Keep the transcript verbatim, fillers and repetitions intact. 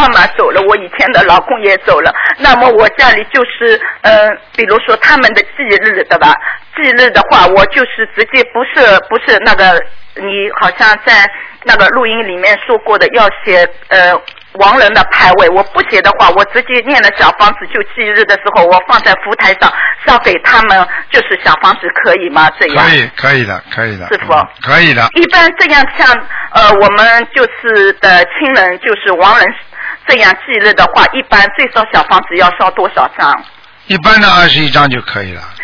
妈妈走了，我以前的老公也走了，那么我家里就是嗯、呃，比如说他们的忌日对吧？忌日的话，我就是直接不是不是那个你好像在那个录音里面说过的要写呃亡人的牌位，我不写的话，我直接念了小房子，就忌日的时候我放在福台上烧给他们，就是小房子可以吗？这样可以，可以的，可以的， 师傅、 嗯、可以的。 一般这样像呃我们就是的亲人，就是亡人这样忌日的话，一般最少小房子要烧多少张？ 一般的二十一张就可以了。